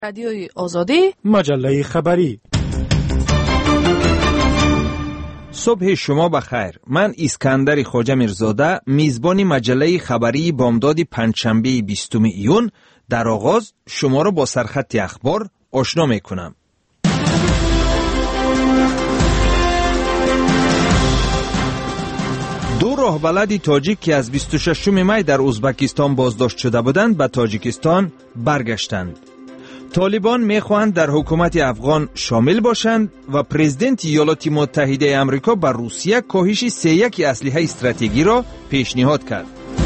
رادیوی آزادی، مجله خبری. صبح شما بخیر. من اسکندر خواجه میرزاده، میزبان مجله خبری بامداد پنجشنبه 20 ایون در آغاز شما را با سرخط اخبار آشنا میکنم. دو راهبلد تاجیک که از 26 می در ازبکستان بازداشت شده بودند به تاجیکستان برگشتند. طالبان میخواهند در حکومت افغان شامل باشند و پرزیدنت ایالات متحده آمریکا به روسیه کاهش 3.1 اسلحه استراتژیکی را پیشنهاد کرد.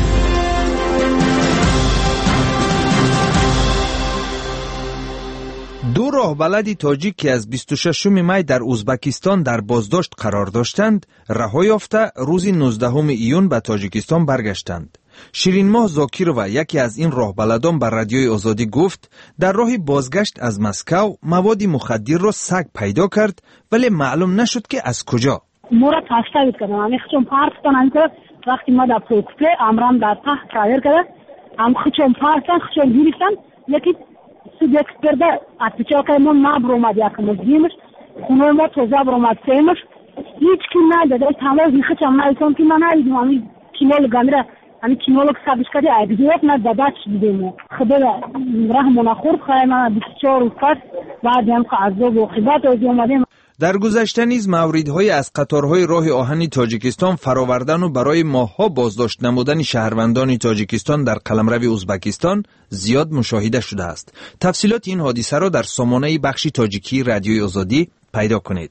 دو راهبلد تاجیک که از 26 می در ازبکستان در بازداشت قرار داشتند، رها یافته روز 19 ایون به تاجیکستان برگشتند. شیرین ماه زاکیرова، یکی از این راهبلدان، به رادیوی آزادی گفت در راه بازگشت از مسکو مواد مخدر را سگ پیدا کرد، ولی معلوم نشد که از کجا. ما را تشتیت کردن. همی خچون پارتستان که وقتی ما در پروکسپه امرام در تحت کاور کرد، هم خچون پارتستان خچون گیریستان یکی سوبیکت کرده اتچا که ما نبرومد یکمز دیمش خونه ما توزه برومد سیمش هیچ کی نداده تماز میخچم نایتون که من نایدیم همی کینول گندره همی کینولوگ سبش کردی اگزیوت ندادش دیدیم خدا رحمون خورد خواهی من 24 روز پس بعد هم که عذاب و خیبات اوزی اومدیم. در گذشته نیز موردهای از قطارهای راه آهن تاجیکستان فراوردن و برای ماه‌ها بازداشت نمودن شهروندان تاجیکستان در قلمرو ازبکستان زیاد مشاهده شده است. تفصیلات این حادثه را در سامانه بخش تاجیکی رادیوی آزادی پیدا کنید.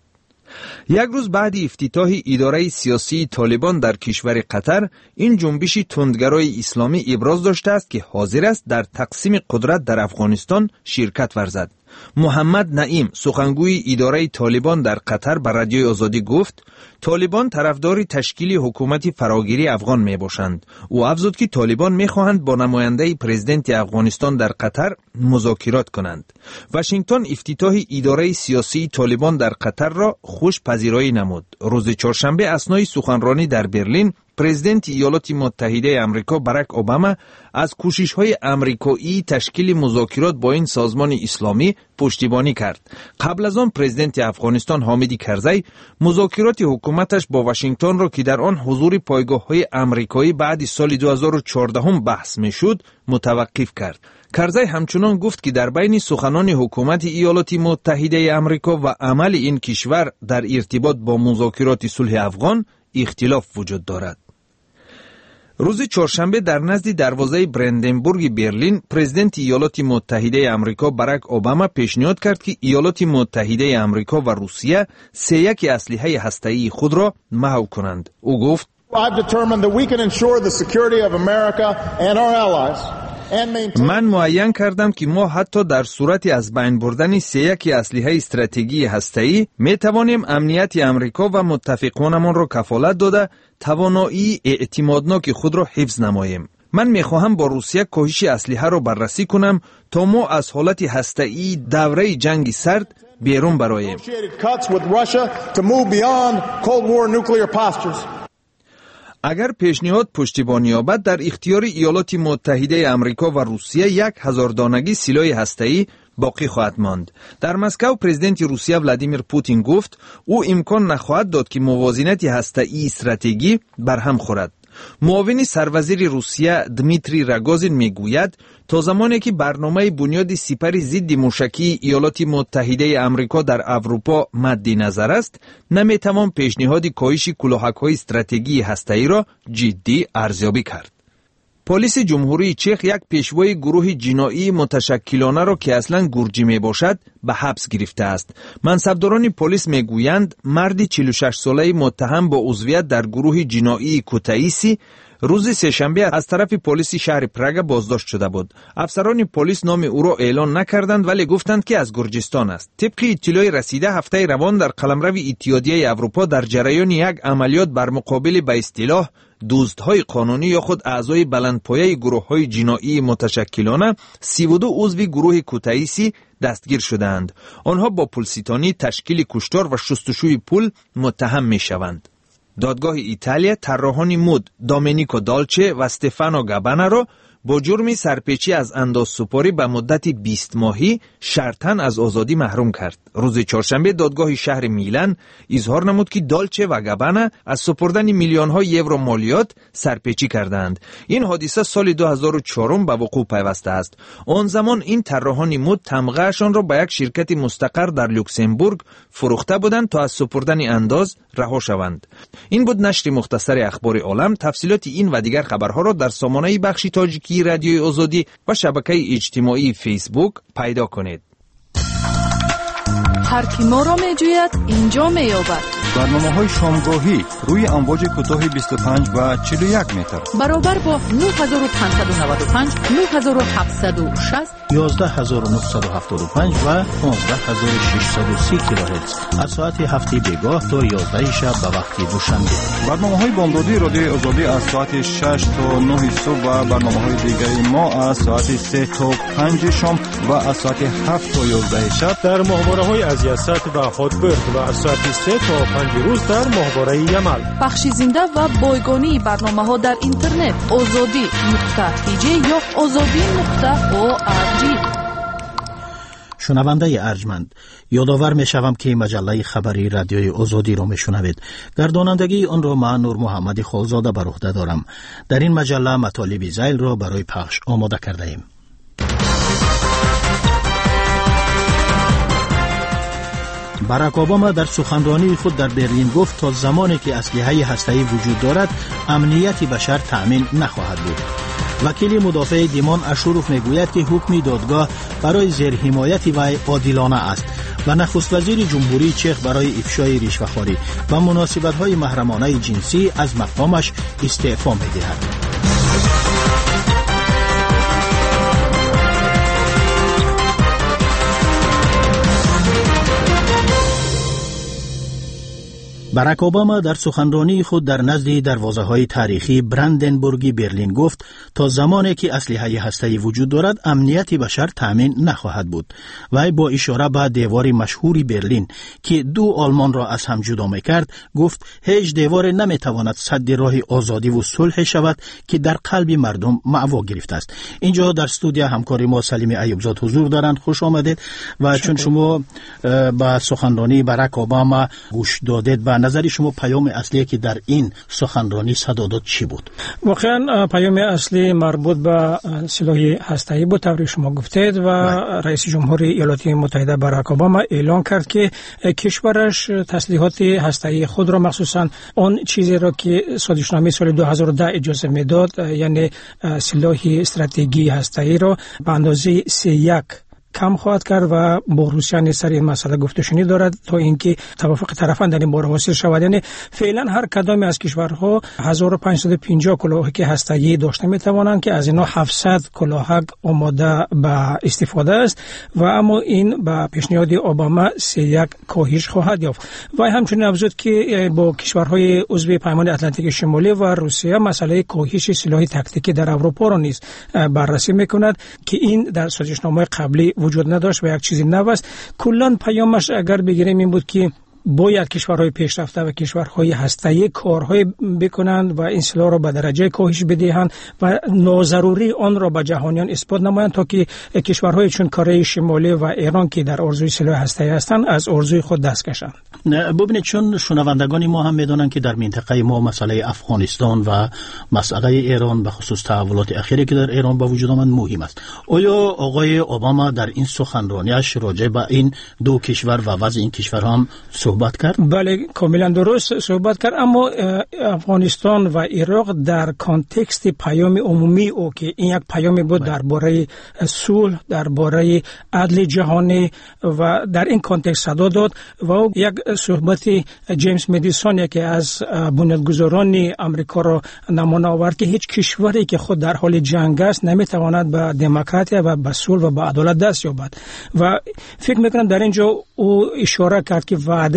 یک روز بعد افتتاح اداره سیاسی طالبان در کشور قطر، این جنبش تندگرای اسلامی ابراز داشته است که حاضر است در تقسیم قدرت در افغانستان شرکت ورزد. محمد نعیم، سخنگوی اداره طالبان در قطر، به رادیوی آزادی گفت طالبان طرفدار تشکیل حکومت فراگیری افغان می باشند. او افزود که طالبان می خواهند با نماینده پرزیدنت افغانستان در قطر مذاکرات کنند. واشنگتن افتتاح اداره سیاسی طالبان در قطر را خوش پذیرایی نمود. روز چهارشنبه اثنای سخنرانی در برلین، پرزیدنت ایالات متحده آمریکا باراک اوباما از کوشش‌های آمریکایی تشکیل مذاکرات با این سازمان اسلامی پشتیبانی کرد. قبل از آن پرزیدنت افغانستان حامد کرزی مذاکرات حکومتش با واشنگتن را که در آن حضور پایگاه‌های آمریکایی بعد سال 2014 بحث می‌شد متوقف کرد. کرزی همچنان گفت که در بین سخنان حکومت ایالات متحده آمریکا و عمل این کشور در ارتباط با مذاکرات صلح افغان اختلاف وجود دارد. روز چهارشنبه در نزد دروازه برندنبورگ برلین، پرزیدنت ایالات متحده آمریکا باراک اوباما پیشنهاد کرد که ایالات متحده آمریکا و روسیه 3.1 اسلحه هسته‌ای خود را محو کنند. او گفت من معین کردم که ما حتی در صورت از بین بردن 3.1 اسلحه استراتژیکی هسته‌ای می توانیم امنیت آمریکا و متفقانمان را کفالت داده توانایی اعتمادناک خود را حفظ نماییم. من می خواهم با روسیه کاهش اسلحه را بررسی کنم تا ما از حالت هسته‌ای دوره جنگ سرد بیرون برآییم. اگر پیشنهاد پشتیبانی یابد، در اختیار ایالات متحده آمریکا و روسیه 1000 دانگی سلاح هسته‌ای باقی خواهد ماند. در مسکو پرزیدنت روسیه ولادیمیر پوتین گفت او امکان نخواهد داد که موازنه هسته‌ای استراتژیکی برهم خورد. معاون سروزیر روسیه دمیتری راگوزین میگوید تا زمانی که برنامه بنیاد سپر ضد موشکی ایالات متحده آمریکا در اروپا مد نظر است، نمیتوان پیشنهاد کاهش کلاهک‌های استراتژیکی هسته‌ای را جدی ارزیابی کرد. پلیس جمهوری چک یک پیشوای گروه جنایی متشکلانه را که اصلا گرجی می باشد به حبس گرفته است. منصبداران پلیس می گویند مرد 46 ساله متهم با عضویت در گروه جنایی کوتایسی روز سه‌شنبه از طرف پلیس شهر پراگ بازداشت شده بود. افسران پلیس نام او را اعلان نکردند ولی گفتند که از گرجستان است. طبق اطلاع رسیده هفته روان در قلمرو اتحادیه اروپا در جریان یک عملیات بر مقابل به اصطلاح دزدهای قانونی یا خود اعضای بلندپایه گروه‌های جنایی متشکلانه 32 عضو گروه کوتایسی دستگیر شدند. آنها با پولستانی، تشکیل کشتار و شستشوی پول متهم می‌شوند. دادگاه ایتالیا طراحان مد دامینیکو دالچه و استفانو گابانا را با جرم سرپیچی از اندازسپاری به مدت 20 ماهی شرطاً از آزادی محروم کرد. روز چهارشنبه دادگاه شهر میلان اظهار نمود که دالچه و گابانا از سپردن میلیون‌ها یورو مالیات سرپیچی کردند. این حادثه سال 2004 به وقوع پیوسته است. آن زمان این طراحان مد تمغه‌شان را به یک شرکت مستقر در لوکزامبورگ فروخته بودند تا از سپردن انداز رها شوند. این بود نشر مختصر اخبار عالم. تفصیلات این و دیگر خبرها را در سامانه بخش تاجیکی رادیوی آزادی و شبکه اجتماعی فیسبوک پیدا کنید. هر کی ما را می‌جوید اینجا می‌یابد. برنامه‌های شامگاهی روی امواج کوتاه 25 و 41 متر برابر با 9595 9760 11975 و 15630 کیلوهرتز از ساعت هفته بیگاه تا 11 شب به وقت دوشنبه. برنامه‌های بامدادی رادیوی آزادی از ساعت 6 تا 9 صبح و برنامه‌های دیگری ما از ساعت 3 تا 5 شام و از ساعت 7 تا 11 شب در ماهواره‌های از یست و هاتبرد و از ساعت 3 تا 5 روز در ماهواره یمل. بخش زنده و بایگانی برنامه‌ها در اینترنت azadi.tj یا azadi.org. شنونده ارجمند، یادآور می‌شوم که مجله خبری رادیوی آزادی را می‌شنوید. گردانندگی آن را من نور محمد خالزاده بر عهده دارم. در این مجله مطالب ذیل را برای پخش آماده کرده ایم. باراک اوباما در سخنرانی خود در برلین گفت تا زمانی که اسلحه هسته‌ای وجود دارد امنیت بشر تأمین نخواهد بود. وکیل مدافع دیمان اشوروف میگوید که حکم دادگاه برای زیر حمایت وی عادلانه است و نخست وزیر جمهوری چک برای افشای رشوه‌خواری و مناسبت‌های محرمانه جنسی از مقامش استعفا می‌دهد. باراک اوباما در سخنرانی خود در نزد دروازه‌های تاریخی براندنبورگ برلین گفت تا زمانی که اسلحه هسته‌ای وجود دارد امنیت بشر تامین نخواهد بود. وی با اشاره به دیوار مشهوری برلین که دو آلمان را از هم جدا می‌کرد گفت هیچ دیوار نمی‌تواند سد راه آزادی و صلح شود که در قلب مردم معوا گرفته است. اینجا در استودیو همکار ما سلیم ایوبزاد حضور دارند. خوش آمدید. و چون شما با سخنرانی باراک اوباما گوش دادید و نظر شما پیام اصلی که در این سخنرانی صدا داد چی بود؟ واقعا پیام اصلی مربوط به سلاح هسته‌ای بود. طوری شما گفتید و رئیس جمهوری ایالات متحده باراک اوباما اعلان کرد که کشورش تسلیحات هسته‌ای خود را مخصوصا آن چیزی را که صادرنامه سال 2010 اجازه میداد، یعنی سلاح استراتژی هسته‌ای را به اندازه 3.1 کم خواهد کرد و با روسیه سر این مسئله گفتگو دارد تا اینکه توافق طرفان در این باره حاصل شود. یعنی فعلا هر کدام از کشورها 1550 کلاهک هسته‌ای داشته میتوانند که از اینا 700 کلاهک آماده به استفاده است و اما این با پیشنهاد اوباما 3.1 کاهش خواهد یافت. و همچنین افزود که با کشورهای عضو پیمان اتلانتیک شمالی و روسیه مسئله کاهش سلاح تاکتیکی در اروپا را نیز بررسی میکند که این در سازشنامه قبلی وجود نداشت و یک چیزی نو است. کلاً پیامش اگر بگیریم این بود که باید کشورهای پیشرفته و کشورهای هسته‌ای کارهای بکنند و این سلاح را به درجه کاهش بدهند و ناضروری آن را به جهانیان اثبات نمایند تا که کشورهای چون کره شمالی و ایران که در آرزوی سلاح هسته‌ای هستند از آرزوی خود دست کشند. ببینید چون شنوندگان ما هم میدونن که در منطقه ما مسئله افغانستان و مسئله ایران به خصوص تحولات اخیری که در ایران با وجود آمد مهم است. آیا آقای اوباما در این سخنرانیش راجع به این دو کشور و وضع این کشور هم صحبت کرد؟ بله کاملا درست صحبت کرد، اما افغانستان و عراق در کانتکست پیام عمومی او که این یک پیامی بود درباره صلح، درباره عدل جهانی و در این کانتکست صدا داد و یک صحبت جیمز مدیسون که از بنیانگذاران امریکا را نمونه آورد که هیچ کشوری که خود در حال جنگ است نمیتواند به دموکراسی و به صلح و به عدالت دست یابد و فکر میکنم در اینجا او اشاره کرد که وعده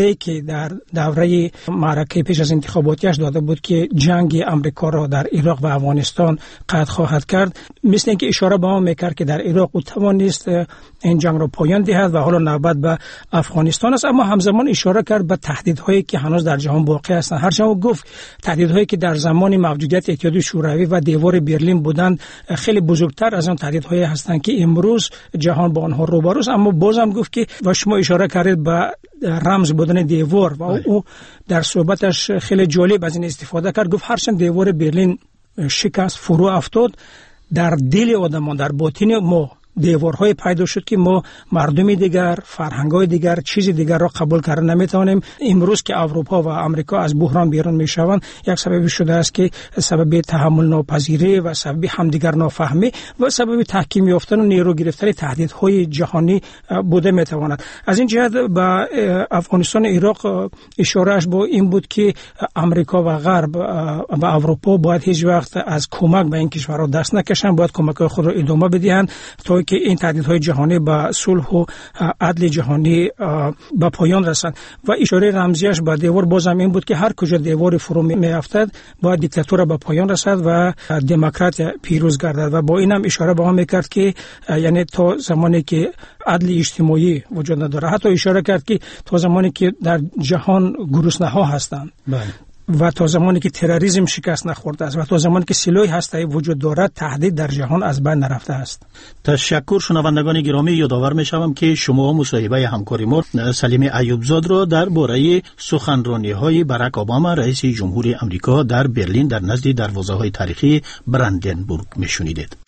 وعده که در دوره معرکه پیش از انتخاباتیش داده بود که جنگ امریکا را در عراق و افغانستان قطع خواهد کرد، مثل اینکه اشاره به آن میکرد که در عراق او توانست این جنگ را پایان دهد و حالا نوبت به افغانستان است. اما همزمان اشاره کرد به تهدیدهایی که هنوز در جهان باقی هستند. هرچند او گفت تهدیدهایی که در زمان موجودیت اتحادیه شوروی و دیوار برلین بودند خیلی بزرگتر از آن تهدیدهایی هستند که امروز جهان با آنها روبروست. اما بازم گفت که و شما اشاره کردید به رمز بودن دیوار و او در صحبتش خیلی جالب از این استفاده کرد. گفت هرچند دیوار برلین شکست فرو افتاد، در دل آدمان، در باطن ما دیوارهای پیدا شد که ما مردم دیگر، فرهنگ‌های دیگر، چیز دیگر را قبول کردن نمیتوانیم. امروز که اروپا و آمریکا از بحران بیرون میشوند، یک سبب شده است که سبب تحمل ناپذیری و سبب همدیگر نافهمی و سبب تحکیم یافتن و نیرو گرفتن تهدیدهای جهانی بوده میتواند. از این جهت به افغانستان عراق اشارهش با این بود که آمریکا و غرب و اروپا باید هیچ وقت از کمک به این کشورها دست نکشند، باید کمک‌های خود را ادامه بدهند تا که این تهدیدهای جهانی به صلح و عدل جهانی به پایان رسند. و اشاره رمزیش به دیوار بازم این بود که هر کجا دیوار فرو میافتد باید دیکتاتور به پایان رسد و دموکرات پیروز گردد. و با این هم اشاره به آن میکرد که یعنی تا زمانی که عدل اجتماعی وجود نداره، حتی اشاره کرد که تا زمانی که در جهان گرسنه‌ها هستند و تا زمانی که تروریسم شکست نخورده است و تا زمانی که سلاح هسته‌ای وجود دارد، تهدید در جهان از بین نرفته است. تشکر. شنوندگان گرامی، یادآور می‌شوم که شما مصاحبه همکاری ما سلیم ایوبزاد را درباره سخنرانی‌های باراک اوباما رئیس جمهوری آمریکا در برلین در نزد دروازه‌های تاریخی براندنبورگ میشنیدید.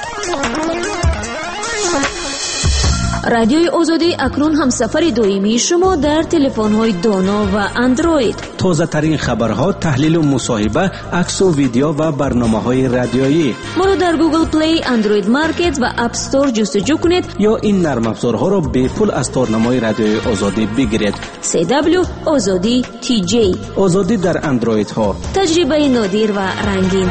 رادیوی آزادی اکنون هم سفر دائمی شما در تلفن‌های دانا و اندروید. تازه ترین خبرها، تحلیل و مصاحبه، عکس و ویدیو و برنامه‌های رادیویی. ما رو در گوگل پلی، اندروید مارکت و اپ استور جستجو کنید یا این نرم افزارها را به پول از تارنمای رادیوی آزادی بگیرید. CW آزادی TJ. آزادی در اندروید ها. تجربه نادر و رنگین.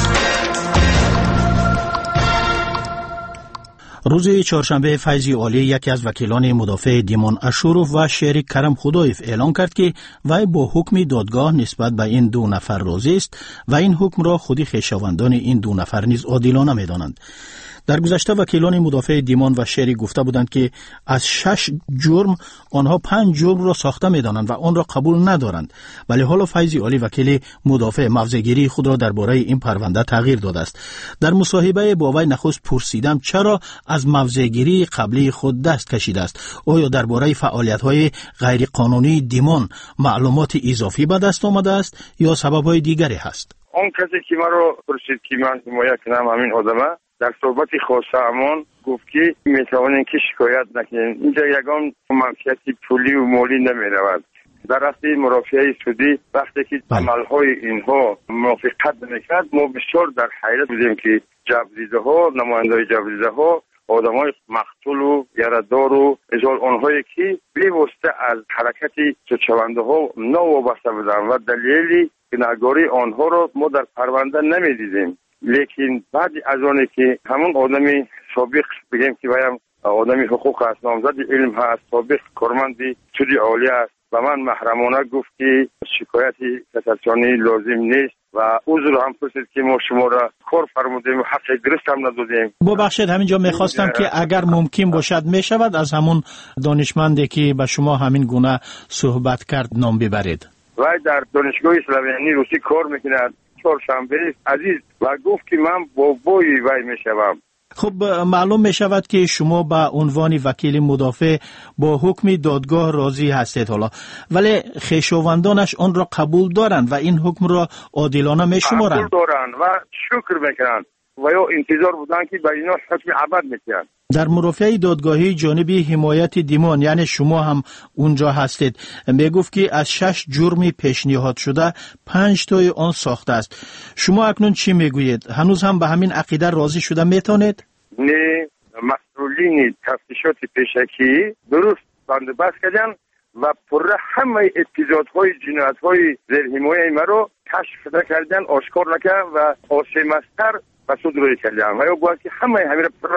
روز چهارشنبه فیضی عالی، یکی از وکیلان مدافع دیمون اشوروف و شریک کرم خدایف اعلام کرد که وی با حکم دادگاه نسبت به این دو نفر راضی است و این حکم را خودی خویشاوندان این دو نفر نیز عادلانه می‌دانند. در گذشته وکیلان مدافع دیمون و شری گفته بودند که از 6 جرم آنها 5 جرم را ساخته می‌دانند و آن را قبول ندارند، ولی حالا فیضی عالی وکیل مدافع موضع‌گیری خود را درباره این پرونده تغییر داده است. در مصاحبه با وی نخست پرسیدم چرا از موضع‌گیری قبلی خود دست کشیده است. آیا درباره فعالیت‌های غیرقانونی دیمون معلومات اضافی به دست آمده است یا سبب‌های دیگری هست؟ اون کسی که ما رو پرسید که من حمایت کنم همین آدمه، در صحبت خاصه‌مان گفت که میتوانین که شکایت نکنین، اینجا یگان منفعت پولی و مالی نمیرود. در اصل مرافعه سودی وقتی که عملهای اینها موافقت نمیکرد، ما بسیار در حیرت بودیم که جبریده‌ها، نماینده‌های جبریده‌ها، آدمای مقتول و یردار و ازال آنهایی که بی‌واسطه از حرکت سودشونده‌ها نوابسته بودند و دلیلی گناهکاری آنها را ما در پرونده نمیدیدیم. لیکن بعد از آنی که همون آدمی سابق بگیم که بایم آدمی حقوق است، نامزد علم هست، سابق کارمند سود عالی است و من محرمانه گفت که شکایتی کساتیانی لازم نیست و عذر هم پرسید که ما شما را کار فرمودیم و حق درست هم ندادیم. ببخشید همینجا میخواستم که اگر ممکن باشد میشود از همون دانشمندی که به شما همین گونه صحبت کرد نام ببرید. و در دانشگاه اسلامی روسی کار میکند، چهارشنبه عزیز، و گفت که من بابای وی میشوم. خب معلوم می شود که شما به عنوان وکیل مدافع با حکم دادگاه راضی هستید حالا، ولی خویشاوندانش آن را قبول دارند و این حکم را عادلانه می شمارند. قبول دارند و شکر میکنند و یا انتظار بودند که به اینا حکم ابد میکنند. در مرافعه دادگاهی جانبی حمایت دیمون، یعنی شما هم اونجا هستید، میگفت که از 6 جرمی پیشنهاد شده 5 تای آن ساخته است. شما اکنون چی میگویید؟ هنوز هم به همین عقیده راضی شده میتونید؟ نه، مسئولین تفتیشات پیشکی درست بندوبست کردن و پر همه اپیزودهای جنایت‌های زیر حمایت مرا کشف کردن، آشکار نکردن و آسمستر و صدور کردن و یا باید که همه را پر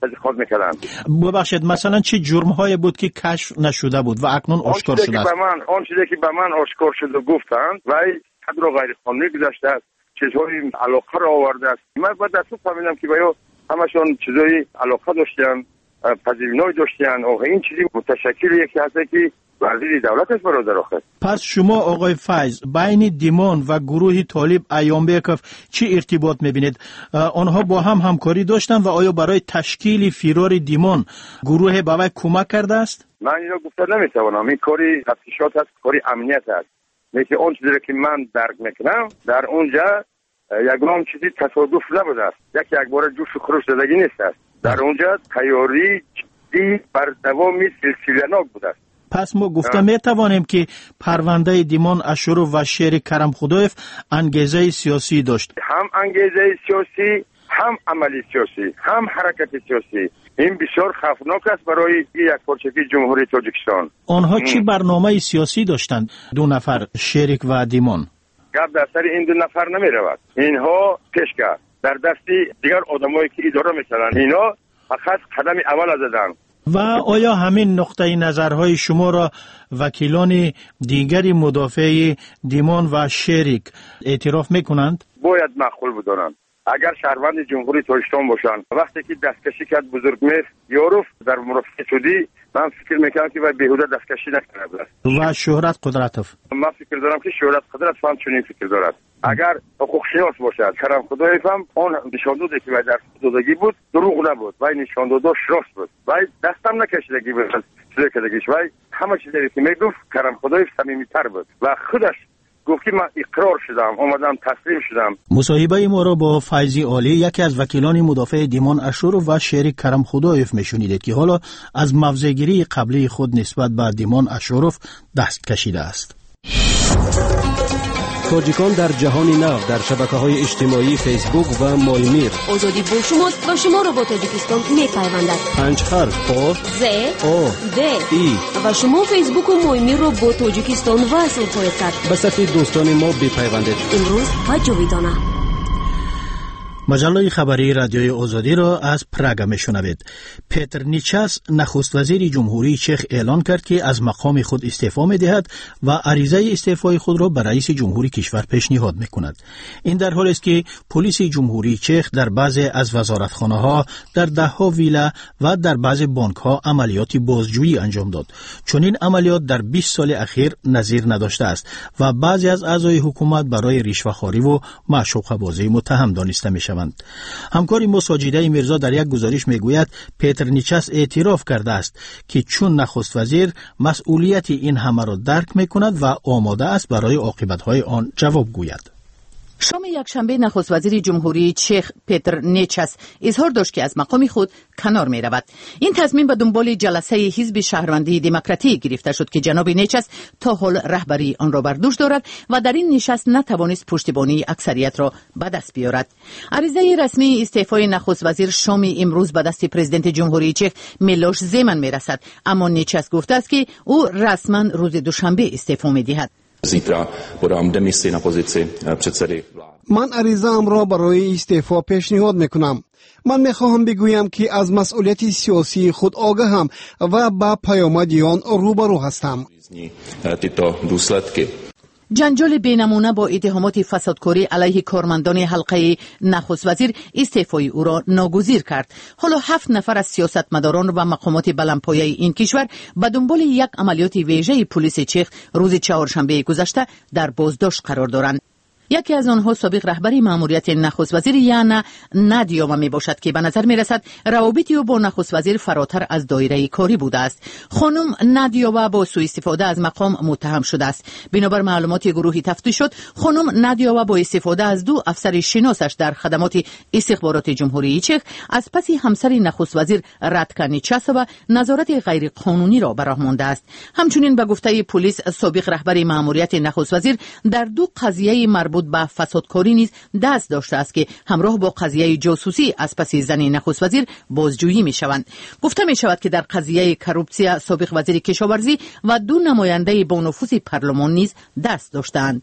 تحقیقات میکردن. ببخشید مثلا چه جرم‌هایی بود که کشف نشده بود و اکنون آشکار شده است؟ آن چیزی که به من آشکار شده گفتند و قدر غیر قانونی گذاشته است، چیزهای علاقه را آورده است. من بعد از فهمیدم که باید همشون چیزای علاقه داشتن، پذیرایی داشتن. این چیزی متشکل یکی هست که وزیر دولت است برادر آخر. پس شما آقای فیض بین دیمان و گروه طالب ایامبکف چی ارتباط میبینید؟ آنها با هم همکاری داشتن و آیا برای تشکیل فرار دیمان گروه به وی کمک کرده است؟ من اینو گفته نمیتوانم. این کاری تفتیشات است، کاری امنیت است. لیکن اون چیزی که من درک میکنم در اونجا یگان چیزی تصادف نبوده است. یک بار جوش و خروش زدگی نیست است. در اونجا تیاری جدی بر دوام سلسله‌ناک بوده است. پس ما گفته میتوانیم که پرونده دیمان اشرف و شیر کرم خدایف انگیزه سیاسی داشت. هم انگیزه سیاسی، هم عملی سیاسی، هم حرکت سیاسی. این بسیار خطرناک است برای یک پارچگی جمهوری تاجیکستان. آنها چی برنامه سیاسی داشتند؟ دو نفر شریک و دیمان. گپ در سر این دو نفر نمی رود. اینها پیشگاه در دستی دیگر آدمایی که اداره میکنند. اینا فقط قدم اول زدند. و آیا همین نقطه نظرهای شما را وکیلان دیگری مدافع دیمان و شریک اعتراف میکنند؟ باید معقول بدانند. اگر شهروند جمهوری تاجیکستان باشند وقتی که دستکشی کرد بزرگمهر یاروف در مرافعه سعودی، من فکر میکنم که باید بیهوده دستکشی نکنه. و شهرت قدرتوف، من فکر دارم که شهرت قدرت هم چنین فکر دارد. اگر حقوق شناس باشد کرم خدایف هم آن نشان داده که در دادگی بود دروغ نبود و نشان داده راست بود و دستم نکشیدگی بود چیزی کدگیش و همه چیزی که میگفت کرم خدایف صمیمی‌تر بود و خودش گفت که من اقرار شدم، اومدم تسلیم شدم. مصاحبه ما را با فیضی عالی، یکی از وکیلان مدافع دیمان اشرف و شریک کرم خدایف میشنیدید که حالا از موضع‌گیری قبلی خود نسبت به دیمان اشرف دست کشیده است. تاجیکان در جهان نو در شبکه‌های اجتماعی فیسبوک و مایمیر. آزادی بوشماد و شما را با تاجیکستان می‌پیوندد. 5 حرف آ ز او د ای و شما فیسبوک و مایمیر را با تاجیکستان وصل خواهید کرد. به صفحه دوستان ما بپیوندید. امروز و جاویدانه. مجله خبری رادیوی آزادی را از پراگ میشنوید. پیتر نیچاس نخست وزیر جمهوری چخ اعلان کرد که از مقام خود استعفا می‌دهد و عریضه استعفای خود را به رئیس جمهوری کشور پیشنهاد می‌کند. این در حالی است که پلیس جمهوری چخ در بعضی از وزارتخانه‌ها، در ده‌ها ویلا و در بعضی بانک‌ها عملیات بازجویی انجام داد. چون این عملیات در 20 سال اخیر نظیر نداشته است و بعضی از اعضای حکومت برای رشوه‌خواری و معشوقه بازی متهم دانسته می‌شوند. همکاری ما ساجیده میرزا در یک گزارش میگوید پیتر نیچاس اعتراف کرده است که چون نخست وزیر مسئولیت این همه را درک میکند و آماده است برای عاقبت‌های آن جواب گوید. شام یکشنبه نخست وزیر جمهوری چخ پیتر نیچاس اظهار داشت که از مقام خود کنار می رود. این تصمیم به دنبال جلسه حزب شهروندی دموکراتیک گرفته شد که جناب نیچاس تا حال رهبری آن را بر دوش دارد و در این نشست نتوانست پشتیبانی اکثریت را به دست بیاورد. عریضه رسمی استعفای نخست وزیر شام امروز به دست پرزیدنت جمهوری چخ میلوش زمن می رسد، اما نیچاس گفته است که او رسما روز دوشنبه استعفا می دهد. Zítra podám demisi na pozici předsedy vlády. من عریضه‌ام را برای استعفا پیشنهاد میکنم. من میخواهم بگویم که از مسئولیت سیاسی خود آگاهم و با پیامد آن روبرو هستم. Tyto důsledky. جنجال بینمونه با اتهامات فسادکاری علیه کارمندان حلقه نخست وزیر استعفای او را ناگزیر کرد. حالا 7 نفر از سیاستمداران و مقامات بلندپایه این کشور به دنبال یک عملیات ویژه پلیس چخ روز چهارشنبه گذشته در بازداشت قرار دارند. یکی از آنها سابق رهبری مأموریت نخست وزیر یعنی نادیوما می باشد که به نظر می رسد روابط او با نخست وزیر فراتر از دایره کاری بوده است. خانم نادیوما با سوء استفاده از مقام متهم شده است. بنابر معلومات گروهی تفتیشات، خانم نادیوما با استفاده از 2 افسر شناسش در خدمات استخبارات جمهوری چخ از پس همسر نخست وزیر رادکا نیچاسووا نظارت غیر قانونی را به راه مانده است. همچنین به گفته پلیس سابق رهبری مأموریت نخست وزیر در 2 قضیه مربوط به فسادکاری نیز دست داشته است که همراه با قضیه جاسوسی از پس زن نخست وزیر بازجویی می شوند. گفته می شود که در قضیه کروپسیا سابق وزیر کشاورزی و 2 نماینده با نفوذ پارلمان نیز دست داشتند.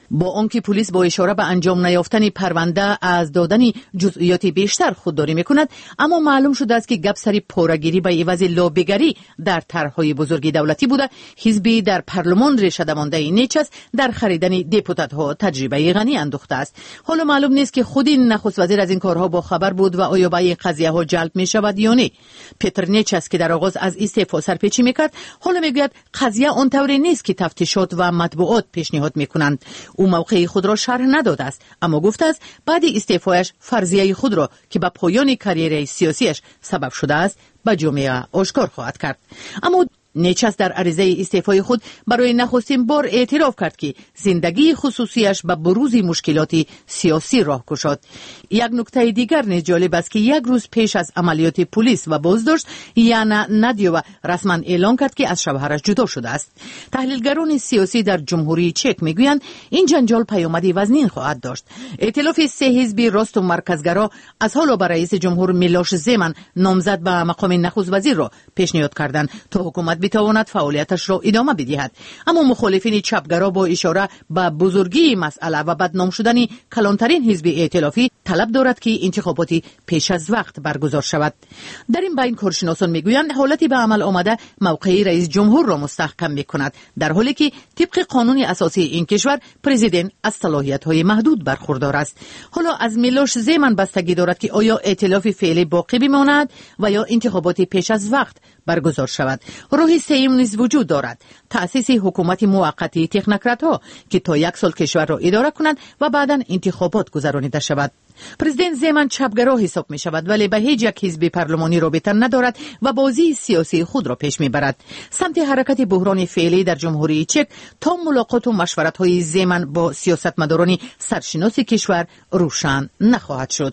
با آنکه پلیس با اشاره به انجام نیافتن پرونده از دادن جزئیات بیشتر خودداری میکند، اما معلوم شده است که گپ سری پوره‌گیری به عوض لابیگری در طرح‌های بزرگ دولتی بوده. حزبی در پارلمان ریشه درمانده نیچس در خریدن دپوتات‌ها تجربه غنی اندوخته است. حالا معلوم نیست که خود این نخست وزیر از این کارها با خبر بود و آیا به این قضیه ها جلب می شود یا نه. پیتر نیچس که در آغاز از استعفا سرپیچی میکرد، حالا میگوید قضیه آنطوری نیست که تفتیشات و مطبوعات پیشنهاد میکنند. او موقع خود را شرح نداده است، اما گفته است بعد استعفایش فرضیه خود را که به پایان کریر سیاسیش سبب شده است به جامعه آشکار خواهد کرد. اما نیچس در عریضه استعفای خود برای نخستین بار اعتراف کرد که زندگی خصوصیش به بروز مشکلات سیاسی راه گشاد. یک نکته دیگر نیز جالب است که یک روز پیش از عملیات پلیس و بازداشت، یانا نادیووا رسما اعلام کرد که از شوهرش جدا شده است. تحلیلگران سیاسی در جمهوری چک میگویند این جنجال پیامدی وزنین خواهد داشت. ائتلاف سه حزبی راست و مرکزگرا از حالا به رئیس جمهور میلوش زیمن نامزد به مقام نخست وزیر را پیشنهاد کردند تا حکومت بتواند فعالیتش را ادامه بدهد. اما مخالفین چپگرا با اشاره به بزرگی مسئله و بدنام شدن کلانترین حزب ائتلافی طلب دارد که انتخاباتی پیش از وقت برگزار شود. در این بین کارشناسان میگویند حالتی به عمل آمده موقع رئیس جمهور را مستحکم میکند، در حالی که طبق قانون اساسی این کشور پرزیدنت از صلاحیت‌های محدود برخوردار است. حالا از میلوش زیمن بستگی دارد که آیا ائتلاف فعلی باقی بماند و یا انتخابات پیش از وقت برگزار شود. راه سوم نیز وجود دارد: تأسیس حکومت موقتی تکنوکرات‌ها که تا 1 سال کشور را اداره کنند و بعداً انتخابات گذرانیده شود. پرزیدنت زیمن چپگرا حساب می شود، ولی به هیچ یک حزب پارلمانی رابطه ندارد و بازی سیاسی خود را پیش می برد. سمت حرکت بحران فعلی در جمهوری چک تا ملاقات و مشورت های زیمن با سیاستمداران سرشناس کشور روشن نخواهد شد.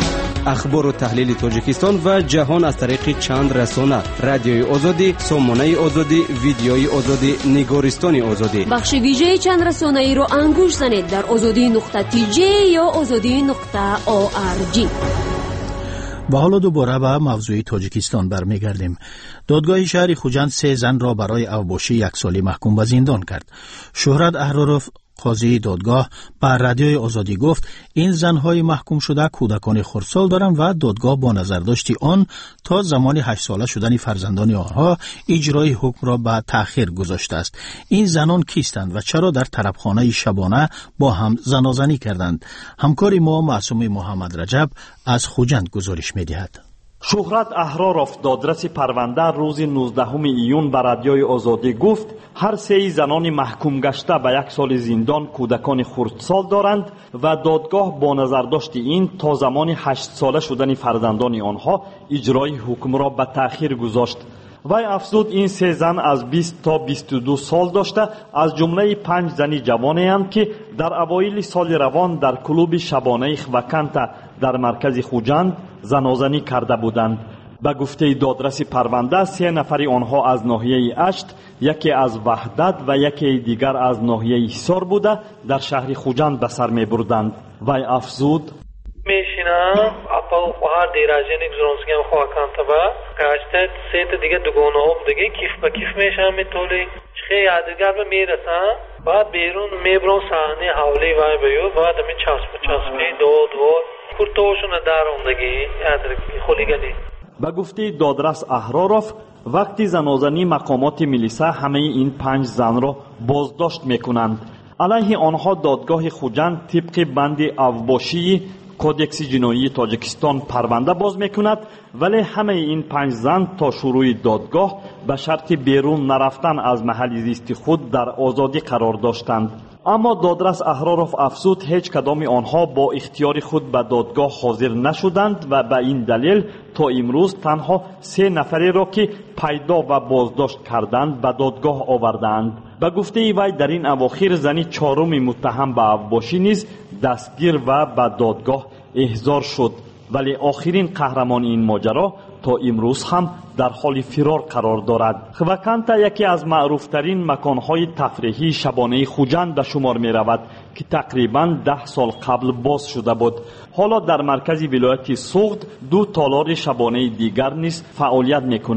اخبار و تحلیل تاجیکستان و جهان از طریق چند رسانه: رادیوی آزادی، سامانه آزادی، ویدیوی آزادی، نگارستان آزادی. بخش ویژه چند رسانه ای رو انگوش زنید در azadi.tj یا azadi.org. و حالا دوباره به موضوع تاجیکستان برمیگردیم. دادگاه شهر خوجند 3 زن را برای اوباشی 1 سالی محکوم به زندان کرد. شهرت احراروف قاضی دادگاه بر رادیوی آزادی گفت این زنهای محکوم شده کودکان خردسال دارند و دادگاه با نظرداشتی آن تا زمان 8 ساله شدن فرزندان آنها اجرای حکم را به تأخیر گذاشته است. این زنان کیستند و چرا در طربخانه شبانه با هم زنازنی کردند؟ همکار ما معصوم محمد رجب از خوجند گزارش می‌دهد. شهرت احراروف دادرس پرونده روز 19 ایون به رادیوی آزادی گفت هر 3 زنان محکوم گشته به 1 سال زندان کودکان خردسال دارند و دادگاه با نظرداشت این تا زمان 8 ساله شدن فرزندان آنها اجرای حکم را به تأخیر گذاشت. وی افزود این 3 زن از 20 تا 22 سال داشته، از جمله 5 زنی جوانی اند که در اوایل سال روان در کلوب شبانه خوکانتا در مرکز خوجند زنازنی کرده بودند. به گفته دادرس پرونده 3 نفر آنها از ناحیه اشت، یکی از وحدت و یکی دیگر از ناحیه حصار بوده در شهر خوجند به سر می بردند. وی افزود میشینم اپا هر دیراجه نمیزونسگم خوکانتا با گشته 3 دیگه دوگانه هم دیگه کیف به کیف میشم میتولی خیلی یادگار به میرسم بعد بیرون میبرون صحنه حولی وای بیو بعد می چسبی دو کرتوشون دارم دیگه یادرکی خولیگلی. به گفته دادرس احراروف وقتی زنازنی مقامات ملیسا همه این 5 زن را بازداشت میکنند. علیه آنها دادگاه خوجند طبق بند اوباشی کودکس جنایی تاجیکستان پرونده باز میکند، ولی همه این 5 زن تا شروع دادگاه به شرط بیرون نرفتن از محل زیست خود در آزادی قرار داشتند. اما دادرس احراروف افزود هیچ کدام آنها با اختیار خود به دادگاه حاضر نشدند و به این دلیل تا امروز تنها 3 نفری را که پیدا و بازداشت کردند به دادگاه آوردند. به گفته وی در این اواخر زنی 4 متهم به اوباشی نیز دستگیر و به دادگاه احضار شد، ولی آخرین قهرمان این ماجرا تا امروز هم در حال فرار قرار دارد. خوکانتا یکی از معروفترین مکانهای تفریحی شبانه خوجند به شمار می رود که تقریباً 10 سال قبل باز شده بود. حالا در مرکز ولایت سوغد 2 تالار شبانه دیگر نیز فعالیت می کند.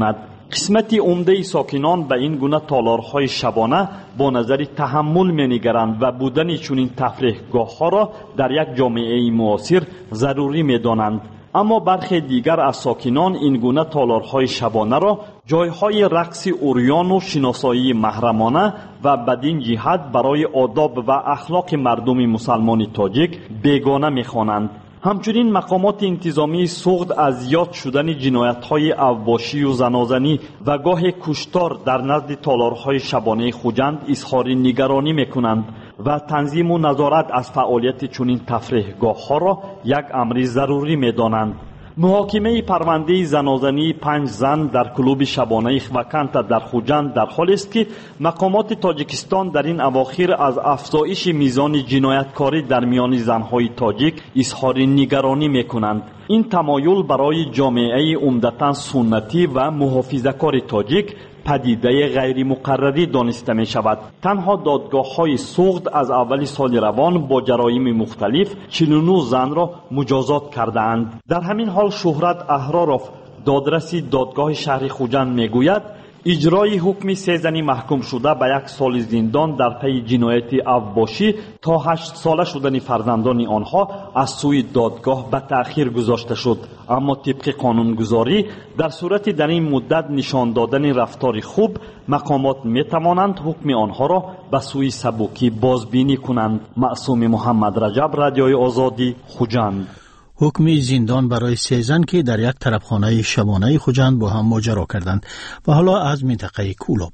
قسمت عمده ساکنان به این گونه تالارهای شبانه با نظر تحمل می‌نگرند و بودن چنین تفریحگاه‌ها را در یک جامعه معاصر ضروری می‌دانند. اما برخی دیگر از ساکنان این گونه تالارهای شبانه را جایهای رقص عریان و شناسایی محرمانه و بدین جهت برای آداب و اخلاق مردم مسلمان تاجیک بیگانه می‌خوانند. همچنین مقامات انتظامی سوغد از یاد شدن جنایت‌های اوباشی و زنازنی و گاه کشتار در نزد تالارهای شبانه خوجند اظهار نگرانی می‌کنند و تنظیم و نظارت از فعالیت چنین تفریحگاه‌ها را یک امر ضروری می‌دانند. محاکمه پرونده زنازنی 5 زن در کلوب شبانه خواکانتا در خوجند در حالی است که مقامات تاجیکستان در این اواخر از افزایش میزان جنایتکاری در میان زنهای تاجیک اظهار نگرانی می‌کنند. این تمایل برای جامعه عمدتاً سنتی و محافظه‌کار تاجیک پدیده غیر مقرری دانسته می شود. تنها دادگاه های سوغد از اول سال روان با جرایم مختلف 49 زن را مجازات کرده اند. در همین حال شهرت احراروف دادرسی دادگاه شهر خوجند می گوید اجرای حکم 3 زنی محکوم شده به 1 سال زندان در پی جنایت اوباشی تا 8 ساله شدن فرزندان آنها از سوی دادگاه به تأخیر گذاشته شد. اما طبق قانونگذاری در صورت در این مدت نشان دادن رفتار خوب مقامات می توانند حکم آنها را به سوی سبکی بازبینی کنند. معصوم محمد رجب، رادیوی آزادی، خوجند. حکم زندان برای 3 زن که در یک طرفخانه شبانه خوجند با هم ماجرا کردند. و حالا از منطقه کولوب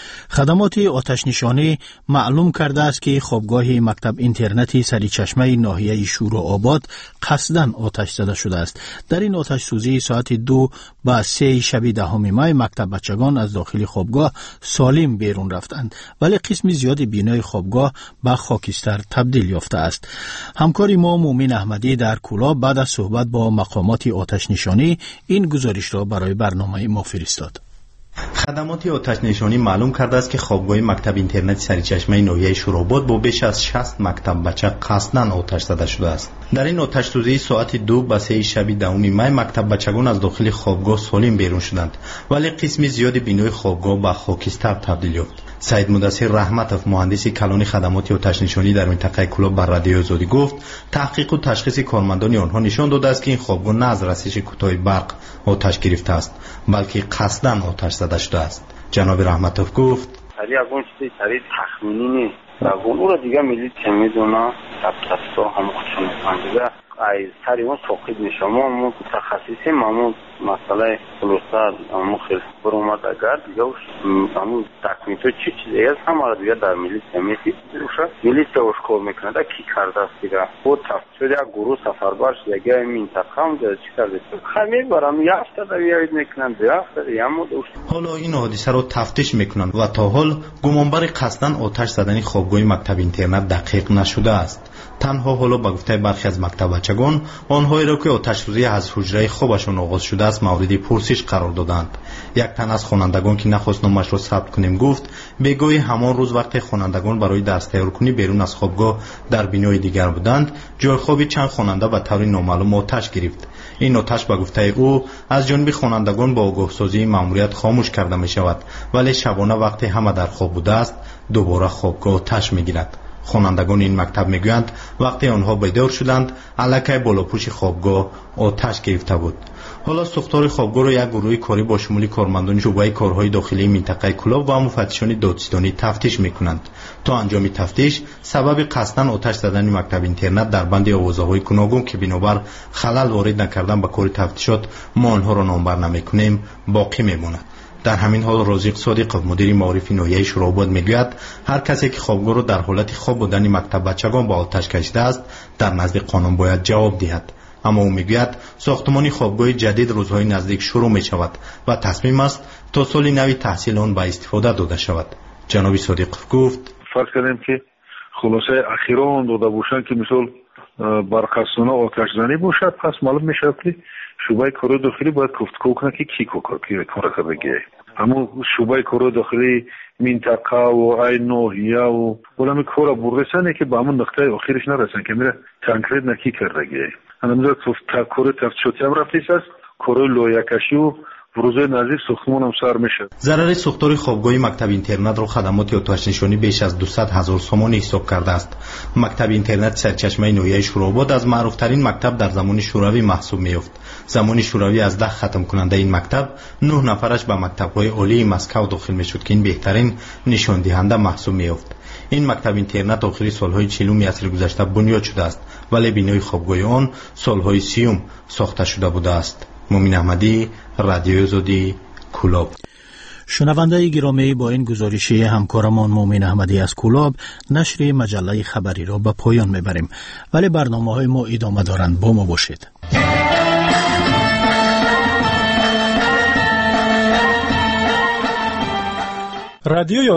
خدمات آتش نشانی معلوم کرده است که خوابگاه مکتب اینترنتی سریچشمه ناحیه شورو آباد قصداً آتش زده شده است. در این آتش سوزی ساعت 2 و 3 شب 10 می مکتب بچگان از داخل خوابگاه سالم بیرون رفتند، ولی قسم زیاد بینای خوابگاه به خاکستر تبدیل یافته است. همکار ما مومن احمدی در کولوب بعد از صحبت با مقامات آتش نشانی این گزارش را برای برنامه ما فرستاد. خدمات آتش نشانی معلوم کرده است که خوابگاه مکتب اینترنت سریچشمه ناحیه شوراباد با بیش از 60 مکتب بچه قصداً آتش زده شده است. در این آتش سوزی ساعت 2 و 3 شب 10 می مکتب بچگان از داخل خوابگاه سالم بیرون شدند، ولی قسم زیاد بینای خوابگاه به خاکستر تبدیل یافت. سید مدثر رحمتов مهندس کلان خدمات آتش نشانی در منطقه کولوب بر رادیو آزادی گفت تحقیق و تشخیص کارمندان آنها نشان داده است که این خوابگاه نه از رسش کوتاه برق آتش گرفته است، بلکه قصداً آتش زده شده است. جناب رحمتов گفت سریع اون چیزی سریع تخمینی نیست و اون رو دیگه میلیت که میدونه تبتستا هم خودشون میکنه از سری اون توقید میشه. ما متخصصیم، ما مسئله خلوصت ما خیلی برومد اگر دیگه همون تکمیل تو چی چیزی هست همه را دیگه در میلیت میسی میلیت اوش کار میکنه دا کی کرده است دیگه بود تفتشد یک گروه سفر باش دیگه منطقه هم دیگه چی کرده خمیر برام یه هفته دا بیایید میکنن 2 هفته دیگه هم دوست. حالا این حادثه رو تفتیش میکنن و تا حال گمانبر قصداً آتش زدن خوابگاه مکتب اینترنت دقیق نشده است. تنها حالا به گفته برخی از مکتب بچگان آنهایی را که آتش سوزی از حجره خوابشون آغاز شده است مورد پرسش قرار دادند. یک تن از خوانندگان که نخواست نامش را ثبت کنیم گفت بگوی همان روز وقت خوانندگان برای درس تیار کنی بیرون از خوابگاه در بینای دیگر بودند جای خواب چند خواننده به طور نامعلوم آتش گرفت. این آتش به گفته او از جانب خوانندگان با آگاه سازی ماموریت خاموش کرده می شود، ولی شبانه وقتی همه در خواب بوده است دوباره خوابگاه آتش می گیرد. خوانندگان این مکتب میگویند وقتی آنها بیدار شدند الکی بالاپوش خوابگاه آتش گرفته بود. حالا ساختار خوابگاه را یک گروه کاری با شمول کارمندان شعبه کارهای داخلی منطقه کولوب و مفتشان دادستانی تفتیش میکنند تا انجام تفتیش سبب قصداً آتش زدن مکتب اینترنت در بند آوازه‌های گوناگون که بنابر خلل وارد نکردن به کار تفتیشات ما آنها را نامبر نمیکنیم باقی میماند. در همین حال رازق صادق مدیر معارف ناحیه شوراباد میگوید هر کسی که خوابگاه را در حالت خواب بودن مکتب بچگان با آتش کشیده است در نزد قانون باید جواب دهد. اما او میگوید ساختمان خوابگاه جدید روزهای نزدیک شروع می شود و تصمیم است تا سال نوی تحصیل آن به استفاده داده شود. جناب صادق گفت فرض کنیم که خلاصه اخیرا داده باشند که مثال برقصانه آتش زنی باشد، پس معلوم میشه که شعبه کار داخلی باید گفتگو کنه که کی کار بگیره. اما شعبه کار داخلی منطقه و ای ناحیه و علم کار برسنه که به همون نقطه آخرش نرسن که میره تنکرید نکی کرده گیره. انا میذاره کار تفتیشاتی هم رفتیش است، کار لایه کشی و روزهای نزدیک ساختمان هم سر میشه. ضرر ساختار خوابگاه مکتب اینترنت رو خدمات آتش نشانی بیش از 200,000 سوم حساب کرده است. مکتب اینترنت سرچشمه نویای شوراباد از معروفترین مکتب در زمان شوروی محسوب می‌یافت. زمان شوروی از 10 ختم کننده این مکتب 9 نفرش به مکتب‌های عالی مسکو داخل می‌شد که این بهترین نشان دهنده محسوب می‌یافت. این مکتب اینترنت آخری سالهای 40 عصر گذشته بنیاد شده است، ولی بنای خوابگاه آن سالهای 30 ساخته شده بوده است. مومن احمدی، رادیوی آزادی، کولاب. شنونده گرامی، با این گزارشی همکارمان مومن احمدی از کولاب نشر مجله خبری را به پایان میبریم، ولی برنامه‌های ما ادامه دارند. با ما باشید. رادیوی